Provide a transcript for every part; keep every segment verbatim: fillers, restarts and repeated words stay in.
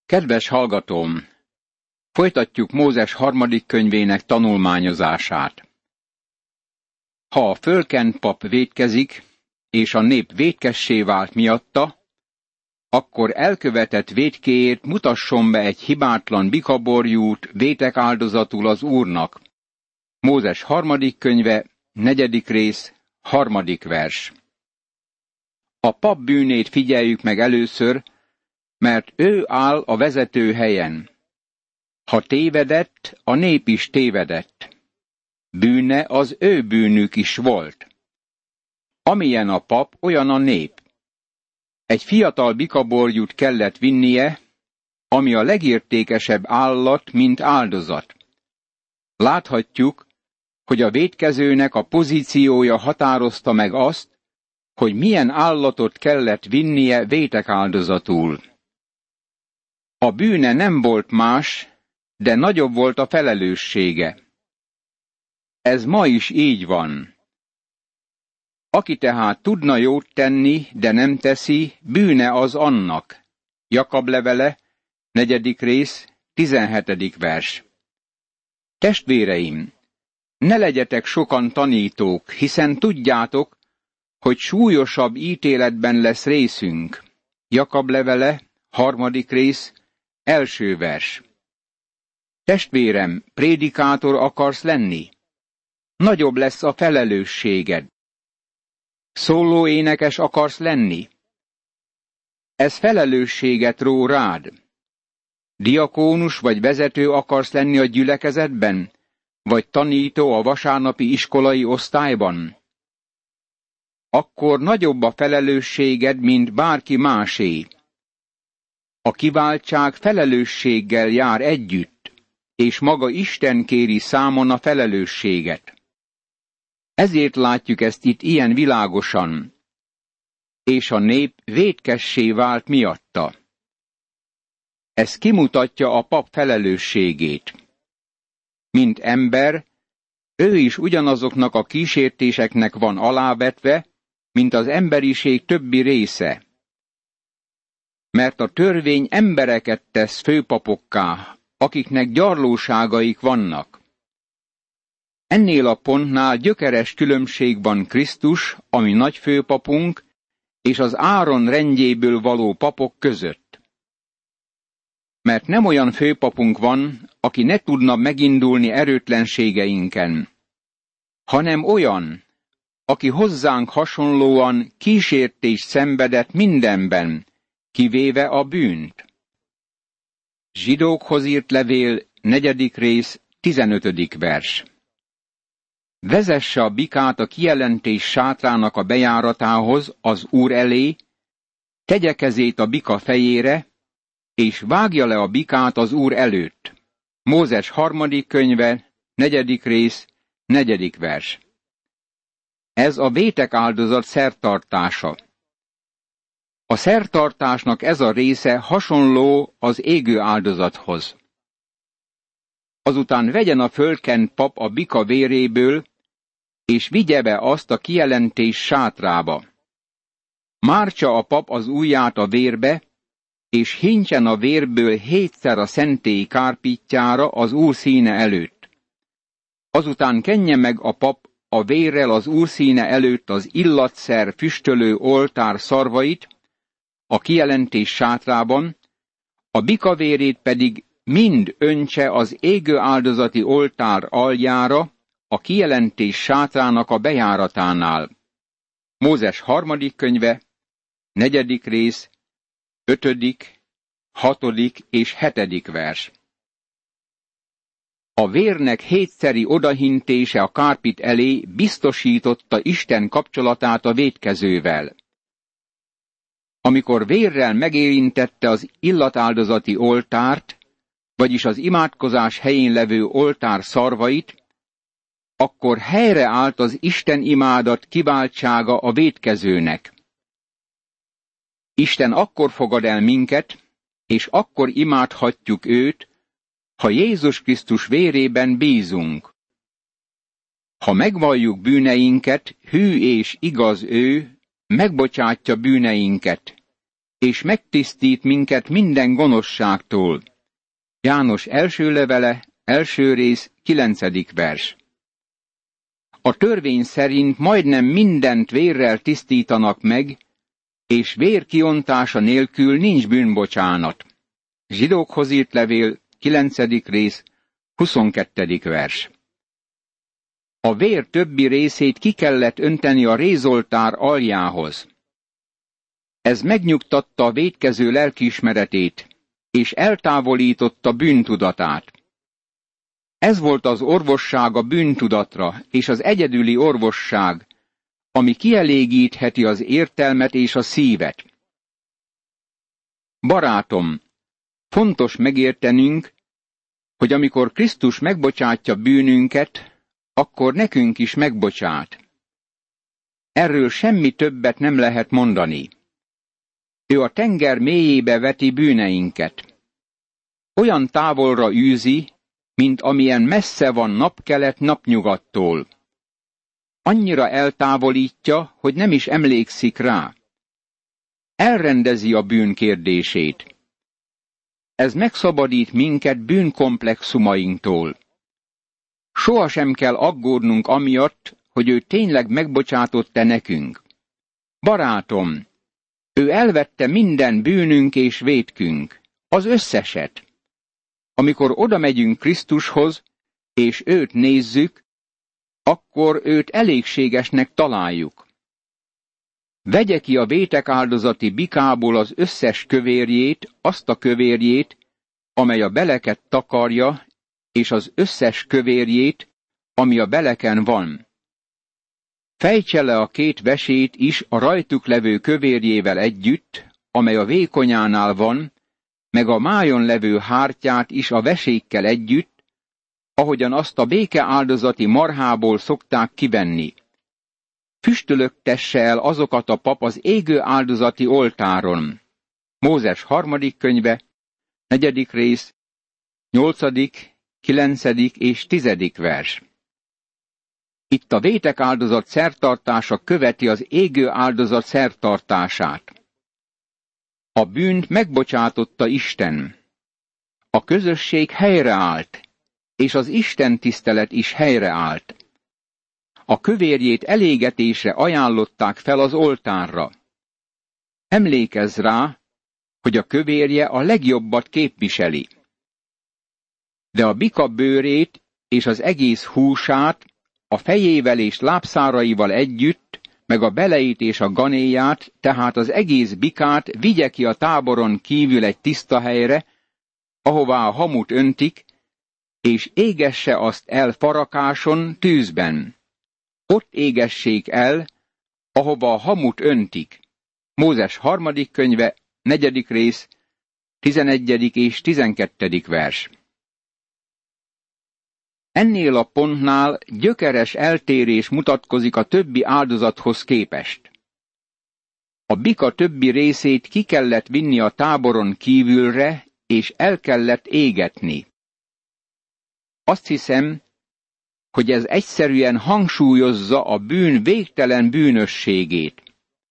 Kedves hallgatóm! Folytatjuk Mózes harmadik könyvének tanulmányozását. Ha a fölkent pap vétkezik, és a nép vétkessé vált miatta, akkor elkövetett vétkéért mutasson be egy hibátlan bikaborjút vétek áldozatul az Úrnak. Mózes harmadik könyve, negyedik rész, harmadik vers. A pap bűnét figyeljük meg először, mert ő áll a vezető helyen. Ha tévedett, a nép is tévedett. Bűne az ő bűnük is volt. Amilyen a pap, olyan a nép. Egy fiatal bikaborjút kellett vinnie, ami a legértékesebb állat, mint áldozat. Láthatjuk, hogy a vétkezőnek a pozíciója határozta meg azt, hogy milyen állatot kellett vinnie vétek áldozatul. A bűne nem volt más, de nagyobb volt a felelőssége. Ez ma is így van. Aki tehát tudna jót tenni, de nem teszi, bűne az annak. Jakab levele, negyedik rész, tizenhetedik vers. Testvéreim, ne legyetek sokan tanítók, hiszen tudjátok, hogy súlyosabb ítéletben lesz részünk. Jakab levele, harmadik rész, első vers. Testvérem, prédikátor akarsz lenni? Nagyobb lesz a felelősséged. Szólóénekes akarsz lenni? Ez felelősséget ró rád. Diakónus vagy vezető akarsz lenni a gyülekezetben? Vagy tanító a vasárnapi iskolai osztályban? Akkor nagyobb a felelősséged, mint bárki másé. A kiváltság felelősséggel jár együtt, és maga Isten kéri számon a felelősséget. Ezért látjuk ezt itt ilyen világosan, és a nép vétkessé vált miatta. Ez kimutatja a pap felelősségét. Mint ember, ő is ugyanazoknak a kísértéseknek van alávetve, mint az emberiség többi része. Mert a törvény embereket tesz főpapokká, akiknek gyarlóságaik vannak. Ennél a pontnál gyökeres különbség van Krisztus, ami nagy főpapunk, és az Áron rendjéből való papok között. Mert nem olyan főpapunk van, aki ne tudna megindulni erőtlenségeinken, hanem olyan, aki hozzánk hasonlóan kísértést szenvedett mindenben, kivéve a bűnt. Zsidókhoz írt levél, negyedik rész, tizenötödik vers. Vezesse a bikát a kijelentés sátrának a bejáratához, az Úr elé, tegye kezét a bika fejére, és vágja le a bikát az Úr előtt. Mózes harmadik könyve, negyedik rész, negyedik vers. Ez a vétek áldozat szertartása. A szertartásnak ez a része hasonló az égő áldozathoz. Azután vegyen a fölkent pap a bika véréből, és vigye be azt a kijelentés sátrába. Mártsa a pap az ujját a vérbe, és hincsen a vérből hétszer a szentély kárpitjára az Úr színe előtt. Azután kenje meg a pap a vérrel az Úr színe előtt az illatszer füstölő oltár szarvait, a kijelentés sátrában, a bika vérét pedig mind öntse az égő áldozati oltár aljára, a kijelentés sátrának a bejáratánál. Mózes harmadik könyve, negyedik rész, ötödik, hatodik és hetedik vers. A vérnek hétszeri odahintése a kárpit elé biztosította Isten kapcsolatát a vétkezővel. Amikor vérrel megérintette az illatáldozati oltárt, vagyis az imádkozás helyén levő oltár szarvait, akkor helyreállt az Isten imádat kiváltsága a vétkezőnek. Isten akkor fogad el minket, és akkor imádhatjuk őt, ha Jézus Krisztus vérében bízunk. Ha megvalljuk bűneinket, hű és igaz ő, megbocsátja bűneinket, és megtisztít minket minden gonoszságtól. János első levele, első rész, kilencedik vers. A törvény szerint majdnem mindent vérrel tisztítanak meg, és vér kiontása nélkül nincs bűnbocsánat. Zsidókhoz írt levél, kilencedik rész, huszonkettedik vers. A vér többi részét ki kellett önteni a rézoltár aljához. Ez megnyugtatta a vétkező lelkiismeretét, és eltávolította bűntudatát. Ez volt az orvosság a bűntudatra, és az egyedüli orvosság, ami kielégítheti az értelmet és a szívet. Barátom, fontos megértenünk, hogy amikor Krisztus megbocsátja bűnünket, akkor nekünk is megbocsát. Erről semmi többet nem lehet mondani. Ő a tenger mélyébe veti bűneinket. Olyan távolra űzi, mint amilyen messze van napkelet napnyugattól. Annyira eltávolítja, hogy nem is emlékszik rá. Elrendezi a bűn kérdését. Ez megszabadít minket bűnkomplexumainktól. Sohasem kell aggódnunk amiatt, hogy ő tényleg megbocsátott-e nekünk. Barátom, ő elvette minden bűnünk és vétkünk, az összeset. Amikor oda megyünk Krisztushoz, és őt nézzük, akkor őt elégségesnek találjuk. Vegye ki a vétek áldozati bikából az összes kövérjét, azt a kövérjét, amely a beleket takarja, és az összes kövérjét, ami a beleken van. Fejtse le a két vesét is a rajtuk levő kövérjével együtt, amely a vékonyánál van, meg a májon levő hártyát is a vesékkel együtt, ahogyan azt a békeáldozati marhából szokták kivenni. Füstölöktesse el azokat a pap az égő áldozati oltáron. Mózes harmadik könyve, negyedik rész, nyolcadik, kilencedik és tizedik vers. Itt a vétek áldozat szertartása követi az égő áldozat szertartását. A bűnt megbocsátotta Isten. A közösség helyreállt, és az Isten tisztelet is helyreállt. A kövérjét elégetésre ajánlották fel az oltárra. Emlékezz rá, hogy a kövérje a legjobbat képviseli. De a bika bőrét és az egész húsát, a fejével és lábszáraival együtt, meg a beleit és a ganéját, tehát az egész bikát vigye ki a táboron kívül egy tiszta helyre, ahová a hamut öntik, és égesse azt el farakáson, tűzben. Ott égessék el, ahova a hamut öntik. Mózes harmadik könyve, negyedik rész, tizenegyedik és tizenkettedik vers. Ennél a pontnál gyökeres eltérés mutatkozik a többi áldozathoz képest. A bika többi részét ki kellett vinni a táboron kívülre, és el kellett égetni. Azt hiszem, hogy ez egyszerűen hangsúlyozza a bűn végtelen bűnösségét.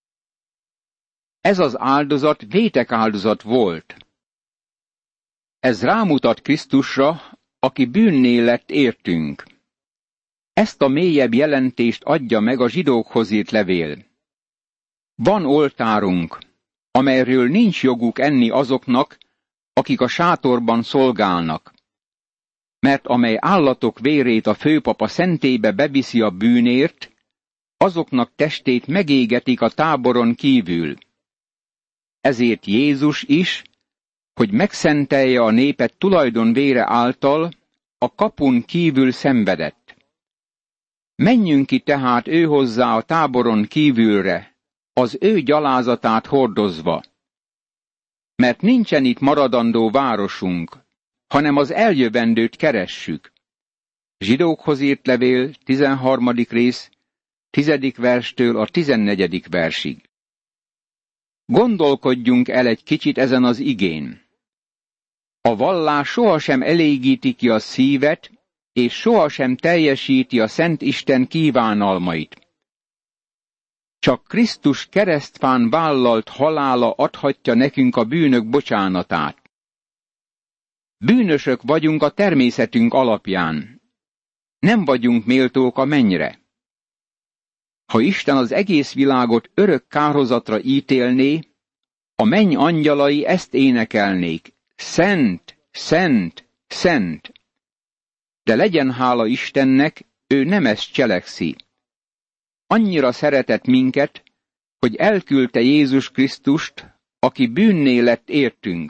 Ez az áldozat vétek áldozat volt. Ez rámutat Krisztusra, aki bűnné lett értünk. Ezt a mélyebb jelentést adja meg a zsidókhoz írt levél. Van oltárunk, amelyről nincs joguk enni azoknak, akik a sátorban szolgálnak. Mert amely állatok vérét a főpap a szentélybe beviszi a bűnért, azoknak testét megégetik a táboron kívül. Ezért Jézus is, hogy megszentelje a népet tulajdonvére által, a kapun kívül szenvedett. Menjünk ki tehát ő hozzá a táboron kívülre, az ő gyalázatát hordozva. Mert nincsen itt maradandó városunk, hanem az eljövendőt keressük. Zsidókhoz írt levél, tizenharmadik rész, tizedik verstől a tizennegyedik versig. Gondolkodjunk el egy kicsit ezen az igén. A vallás sohasem elégíti ki a szívet, és sohasem teljesíti a Szent Isten kívánalmait. Csak Krisztus keresztfán vállalt halála adhatja nekünk a bűnök bocsánatát. Bűnösök vagyunk a természetünk alapján. Nem vagyunk méltók a mennyre. Ha Isten az egész világot örök kárhozatra ítélné, a menny angyalai ezt énekelnék: Szent, szent, szent. De legyen hála Istennek, ő nem ezt cselekszi. Annyira szeretett minket, hogy elküldte Jézus Krisztust, aki bűnné lett értünk.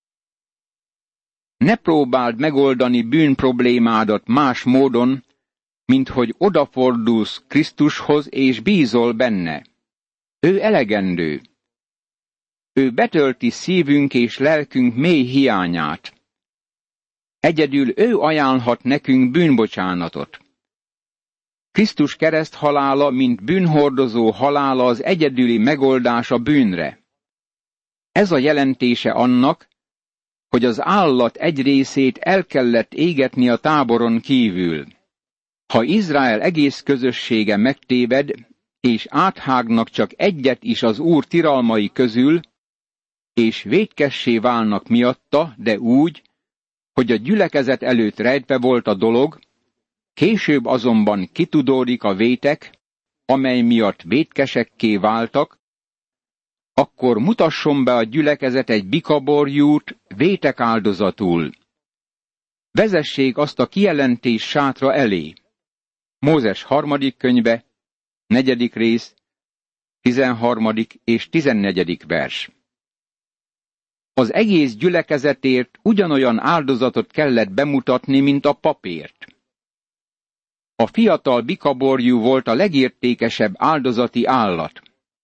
Ne próbáld megoldani bűn problémádat más módon, mint hogy odafordulsz Krisztushoz és bízol benne. Ő elegendő. Ő betölti szívünk és lelkünk mély hiányát. Egyedül ő ajánlhat nekünk bűnbocsánatot. Krisztus kereszthalála, mint bűnhordozó halála az egyedüli megoldás a bűnre. Ez a jelentése annak, hogy az állat egy részét el kellett égetni a táboron kívül. Ha Izrael egész közössége megtéved, és áthágnak csak egyet is az Úr tilalmai közül, és vétkessé válnak miatta, de úgy, hogy a gyülekezet előtt rejtve volt a dolog, később azonban kitudódik a vétek, amely miatt vétkesekké váltak, akkor mutasson be a gyülekezet egy bikaborjút vétek áldozatul. Vezessék azt a kijelentés sátra elé. Mózes harmadik könyve, negyedik rész, tizenharmadik és tizennegyedik vers. Az egész gyülekezetért ugyanolyan áldozatot kellett bemutatni, mint a papért. A fiatal bikaborjú volt a legértékesebb áldozati állat.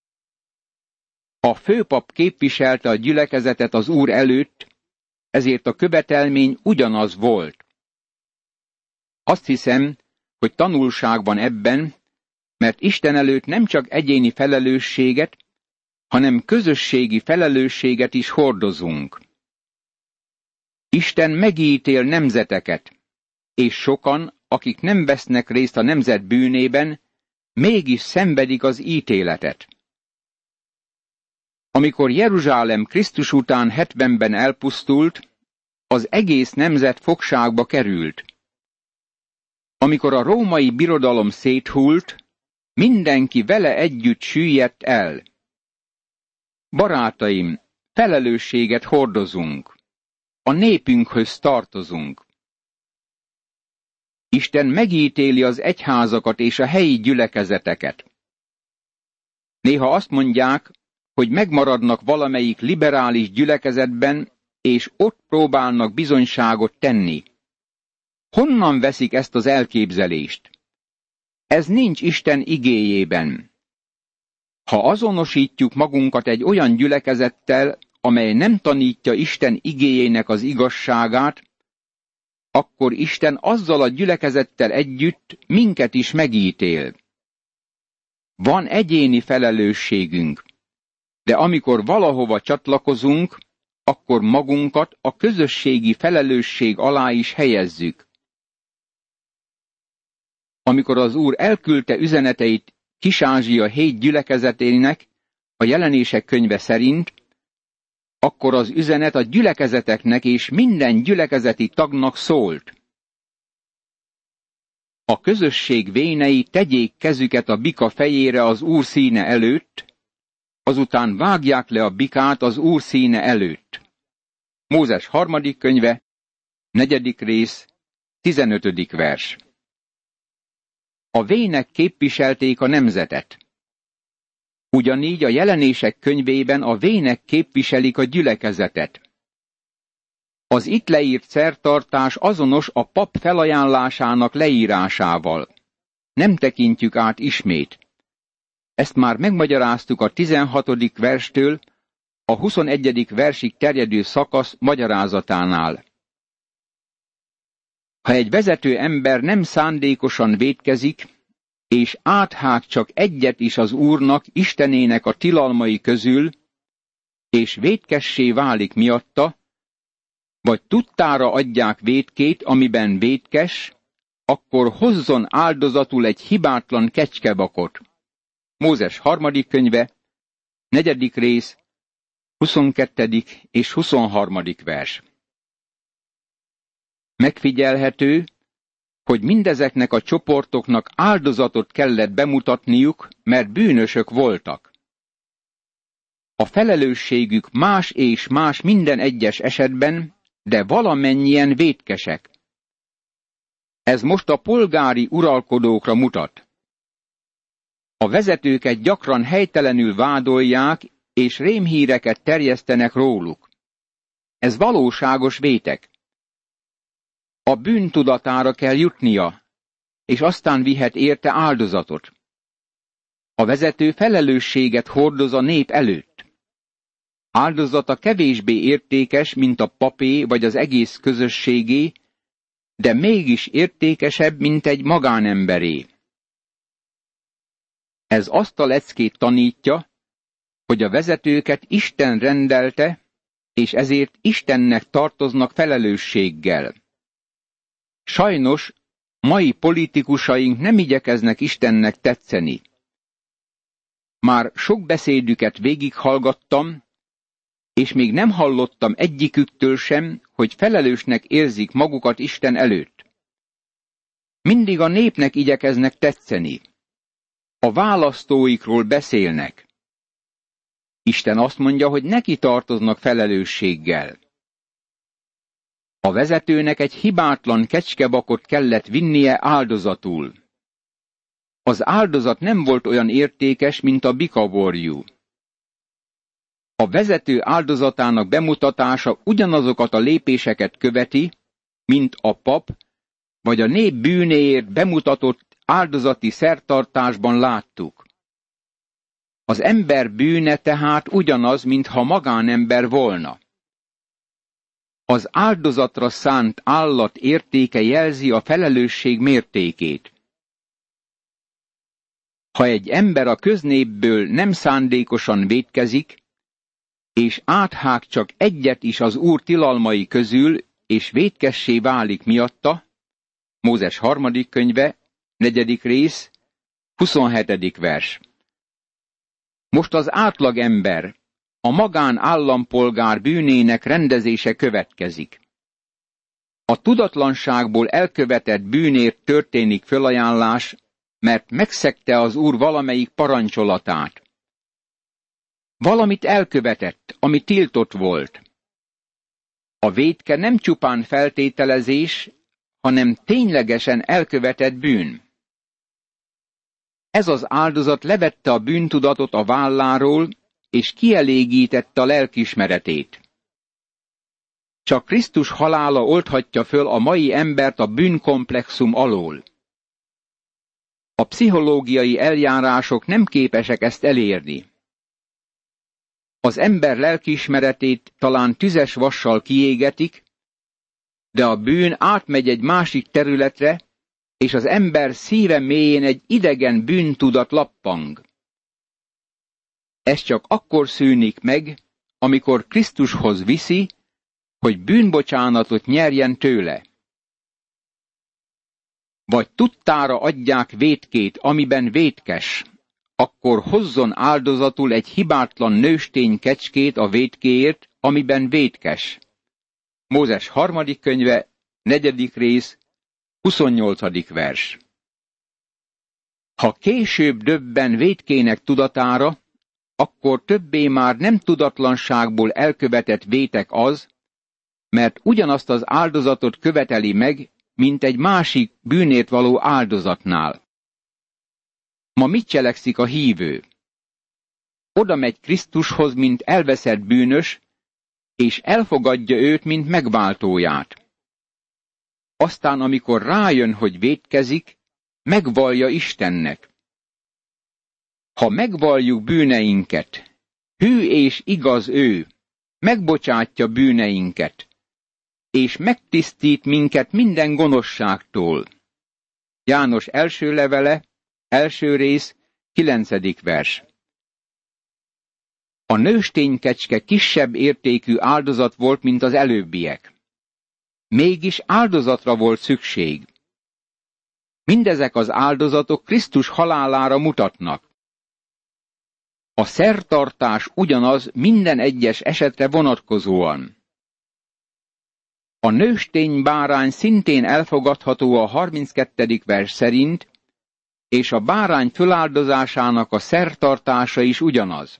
A főpap képviselte a gyülekezetet az Úr előtt, ezért a követelmény ugyanaz volt. Azt hiszem, hogy tanulság van ebben, mert Isten előtt nem csak egyéni felelősséget, hanem közösségi felelősséget is hordozunk. Isten megítél nemzeteket, és sokan, akik nem vesznek részt a nemzet bűnében, mégis szenvedik az ítéletet. Amikor Jeruzsálem Krisztus után hetvenben elpusztult, az egész nemzet fogságba került. Amikor a római birodalom széthult, mindenki vele együtt süllyedt el. Barátaim, felelősséget hordozunk. A népünkhöz tartozunk. Isten megítéli az egyházakat és a helyi gyülekezeteket. Néha azt mondják, hogy megmaradnak valamelyik liberális gyülekezetben, és ott próbálnak bizonyságot tenni. Honnan veszik ezt az elképzelést? Ez nincs Isten igéjében. Ha azonosítjuk magunkat egy olyan gyülekezettel, amely nem tanítja Isten igéjének az igazságát, akkor Isten azzal a gyülekezettel együtt minket is megítél. Van egyéni felelősségünk, de amikor valahova csatlakozunk, akkor magunkat a közösségi felelősség alá is helyezzük. Amikor az Úr elküldte üzeneteit Kis-Ázsia hét gyülekezetének, a Jelenések könyve szerint, akkor az üzenet a gyülekezeteknek és minden gyülekezeti tagnak szólt. A közösség vénei tegyék kezüket a bika fejére az Úr színe előtt, azután vágják le a bikát az Úr színe előtt. Mózes harmadik könyve, negyedik rész, tizenötödik vers. A vének képviselték a nemzetet. Ugyanígy a Jelenések könyvében a vének képviselik a gyülekezetet. Az itt leírt szertartás azonos a pap felajánlásának leírásával. Nem tekintjük át ismét. Ezt már megmagyaráztuk a tizenhatodik verstől a huszonegyedik versig terjedő szakasz magyarázatánál. Ha egy vezető ember nem szándékosan vétkezik, és áthág csak egyet is az Úrnak, Istenének a tilalmai közül, és vétkessé válik miatta, vagy tudtára adják vétkét, amiben vétkes, akkor hozzon áldozatul egy hibátlan kecskebakot. Mózes harmadik könyve, negyedik rész, huszonkettedik és huszonharmadik vers. Megfigyelhető, hogy mindezeknek a csoportoknak áldozatot kellett bemutatniuk, mert bűnösök voltak. A felelősségük más és más minden egyes esetben, de valamennyien vétkesek. Ez most a polgári uralkodókra mutat. A vezetőket gyakran helytelenül vádolják, és rémhíreket terjesztenek róluk. Ez valóságos vétek. A bűn tudatára kell jutnia, és aztán vihet érte áldozatot. A vezető felelősséget hordoz a nép előtt. Áldozata kevésbé értékes, mint a papé vagy az egész közösségé, de mégis értékesebb, mint egy magánemberé. Ez azt a leckét tanítja, hogy a vezetőket Isten rendelte, és ezért Istennek tartoznak felelősséggel. Sajnos mai politikusaink nem igyekeznek Istennek tetszeni. Már sok beszédüket végighallgattam, és még nem hallottam egyiküktől sem, hogy felelősnek érzik magukat Isten előtt. Mindig a népnek igyekeznek tetszeni. A választóikról beszélnek. Isten azt mondja, hogy neki tartoznak felelősséggel. A vezetőnek egy hibátlan kecskebakot kellett vinnie áldozatul. Az áldozat nem volt olyan értékes, mint a bikaborjú. A vezető áldozatának bemutatása ugyanazokat a lépéseket követi, mint a pap, vagy a nép bűnéért bemutatott áldozati szertartásban láttuk. Az ember bűne tehát ugyanaz, mintha magánember volna. Az áldozatra szánt állat értéke jelzi a felelősség mértékét. Ha egy ember a köznépből nem szándékosan vétkezik, és áthág csak egyet is az Úr tilalmai közül, és vétkessé válik miatta, Mózes harmadik könyve, negyedik rész, huszonhetedik vers. Most az átlag ember, a magán állampolgár bűnének rendezése következik. A tudatlanságból elkövetett bűnért történik fölajánlás, mert megszegte az Úr valamelyik parancsolatát. Valamit elkövetett, ami tiltott volt. A vétke nem csupán feltételezés, hanem ténylegesen elkövetett bűn. Ez az áldozat levette a bűntudatot a válláról, és kielégítette a lelkiismeretét. Csak Krisztus halála oldhatja föl a mai embert a bűnkomplexum alól. A pszichológiai eljárások nem képesek ezt elérni. Az ember lelkiismeretét talán tüzes vassal kiégetik, de a bűn átmegy egy másik területre, és az ember szíve mélyén egy idegen bűntudat lappang. Ez csak akkor szűnik meg, amikor Krisztushoz viszi, hogy bűnbocsánatot nyerjen tőle. Vagy tudtára adják vétkét, amiben vétkes, akkor hozzon áldozatul egy hibátlan nőstény kecskét a vétkéért, amiben vétkes. Mózes harmadik könyve, negyedik rész, huszonnyolcadik vers. Ha később döbben vétkének tudatára, akkor többé már nem tudatlanságból elkövetett vétek az, mert ugyanazt az áldozatot követeli meg, mint egy másik bűnért való áldozatnál. Ma mit cselekszik a hívő? Oda megy Krisztushoz, mint elveszett bűnös, és elfogadja őt, mint megváltóját. Aztán, amikor rájön, hogy vétkezik, megvallja Istennek. Ha megvalljuk bűneinket, hű és igaz ő, megbocsátja bűneinket, és megtisztít minket minden gonoszságtól. János első levele, első rész, kilencedik vers. A nősténykecske kisebb értékű áldozat volt, mint az előbbiek. Mégis áldozatra volt szükség. Mindezek az áldozatok Krisztus halálára mutatnak. A szertartás ugyanaz minden egyes esetre vonatkozóan. A nőstény bárány szintén elfogadható a harminckettedik vers szerint, és a bárány föláldozásának a szertartása is ugyanaz.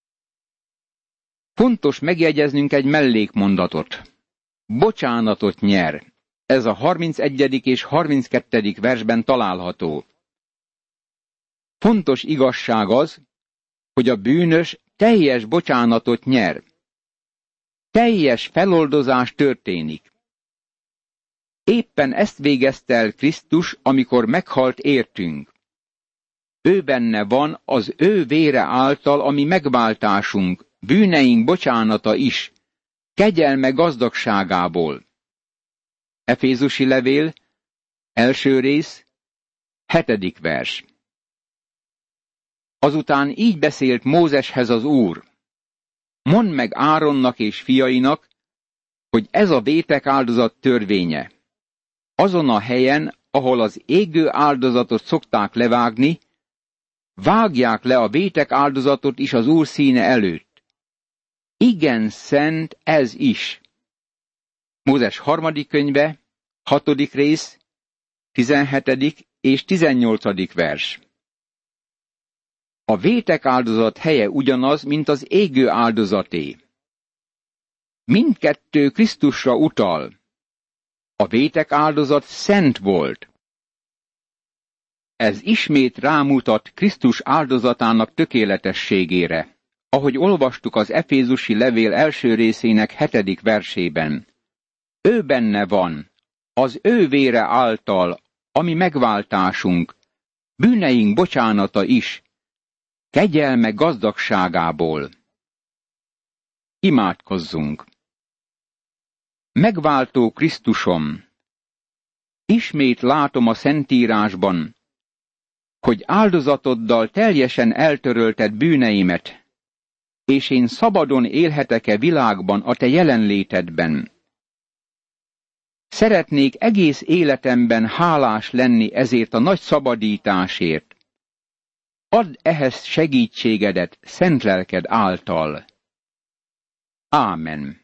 Fontos megjegyeznünk egy mellékmondatot. Bocsánatot nyer. Ez a harmincegyedik és harminckettedik versben található. Fontos igazság az, hogy a bűnös teljes bocsánatot nyer. Teljes feloldozás történik. Éppen ezt végezte el Krisztus, amikor meghalt értünk. Ő benne van az ő vére által, ami megváltásunk, bűneink bocsánata is, kegyelme gazdagságából. Efézusi levél, első rész, hetedik vers. Azután így beszélt Mózeshez az Úr: mondd meg Áronnak és fiainak, hogy ez a vétek áldozat törvénye. Azon a helyen, ahol az égő áldozatot szokták levágni, vágják le a vétek áldozatot is az Úr színe előtt. Igen szent ez is. Mózes harmadik könyve, hatodik rész, tizenhetedik és tizennyolcadik vers. A vétek áldozat helye ugyanaz, mint az égő áldozaté. Mindkettő Krisztusra utal. A vétek áldozat szent volt. Ez ismét rámutat Krisztus áldozatának tökéletességére, ahogy olvastuk az Efézusi levél első részének hetedik versében. Ő benne van, az ő vére által, ami megváltásunk, bűneink bocsánata is, kegyelme gazdagságából. Imádkozzunk! Megváltó Krisztusom, ismét látom a Szentírásban, hogy áldozatoddal teljesen eltörölted bűneimet, és én szabadon élhetek-e világban a te jelenlétedben. Szeretnék egész életemben hálás lenni ezért a nagy szabadításért. Add ehhez segítségedet szent lelked által. Ámen.